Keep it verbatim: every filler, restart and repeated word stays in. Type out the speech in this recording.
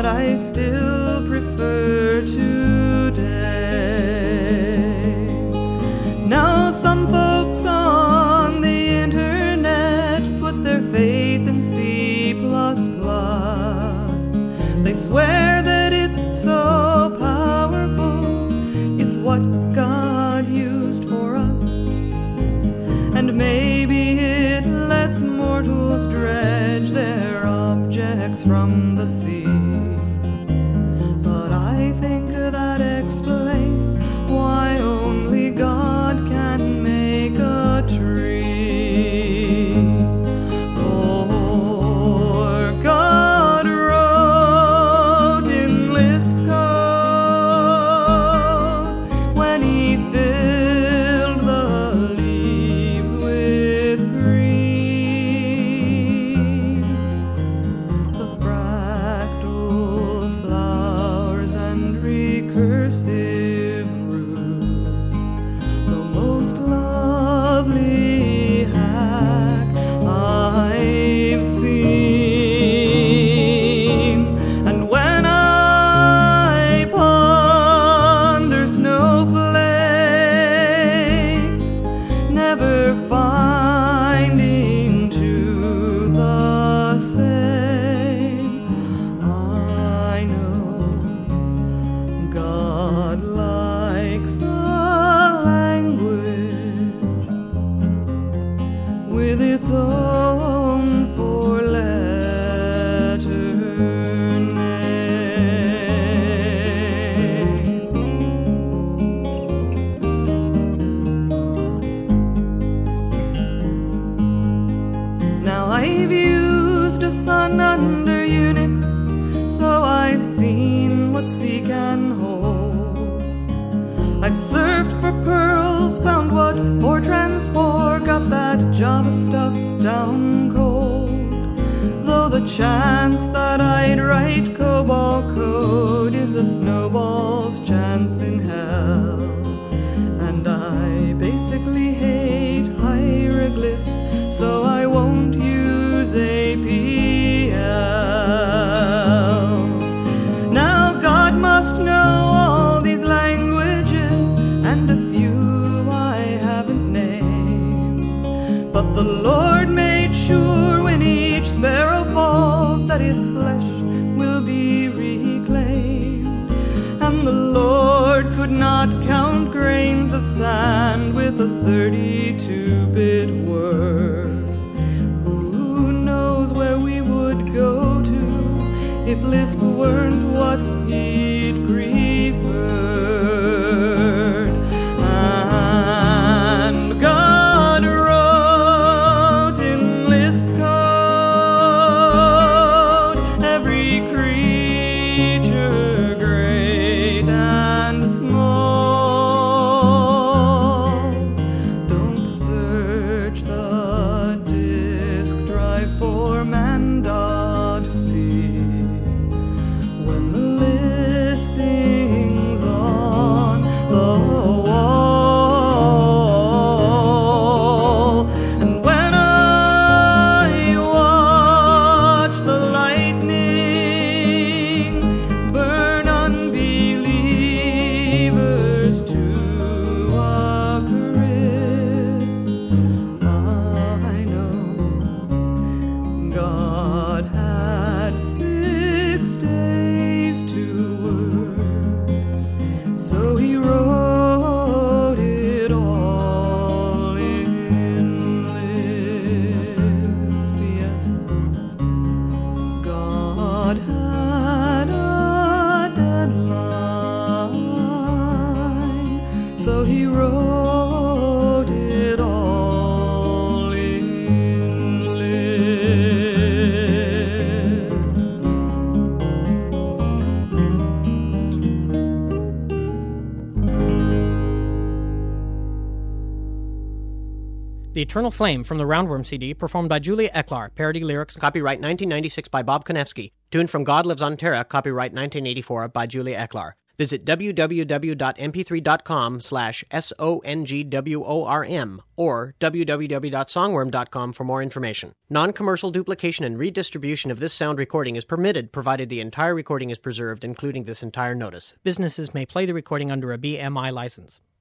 that I still prefer today. Now some folks on the internet put their faith in C plus plus. They swear that it's so powerful, it's what God used for us. And maybe it lets mortals dredge their objects from the sea. But I think that explains why only God can make a tree. For God wrote in Lisp code when he filled the leaves with green, the fractal flowers and recursive roots, the most lovely hack I've seen. And when I ponder snowflakes, never finding to the same, I know God likes a language with its own four-letter name. Now I've used a sun under Unix, so I've seen what C can hold. I've searched for pearls, found what Fortran's for, got that Java stuff down cold. Though the chance that I'd write COBOL code is a snowball's chance in hell. And I basically hate hieroglyphs, so I won't use A P L. Now God must know all these languages, and a few I haven't named. But the Lord made sure when each sparrow falls that its flesh will be reclaimed. And the Lord could not count grains of sand with a thirty-two bit word. Who knows where we would go to if Lisp weren't what he'd preferred? And God wrote in Lisp code every creature great and small. Don't search the disk drive for Mandodsy when the listing's on the wall. And when I watch the lightning burn unbelievers to a crisp, I know God had six days to work, so he wrote it all in Lisp. Yes, God had a deadline, so he wrote it all in Lisp. The Eternal Flame from the Roundworm C D, performed by Julia Ecklar, parody lyrics, copyright nineteen ninety-six by Bob Konevsky, tuned from God Lives on Terra, copyright nineteen eighty-four by Julia Ecklar. Visit www.mp3.com slash S-O-N-G-W-O-R-M or w w w dot songworm dot com for more information. Non-commercial duplication and redistribution of this sound recording is permitted, provided the entire recording is preserved, including this entire notice. Businesses may play the recording under a B M I license.